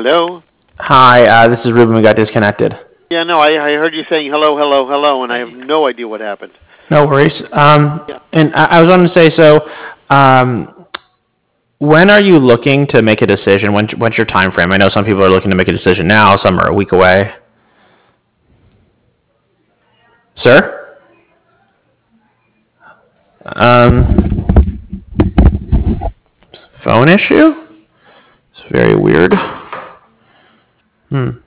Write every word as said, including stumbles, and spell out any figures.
Hello? Hi, uh, this is Ruben. We got disconnected. Yeah, no, I, I heard you saying hello, hello, hello, and I have no idea what happened. No worries. Um, Yeah. and I, I was wanting to say, so um, when are you looking to make a decision? When, what's your time frame? I know some people are looking to make a decision now. Some are a week away. Sir? Um, phone issue? It's very weird. Hmm.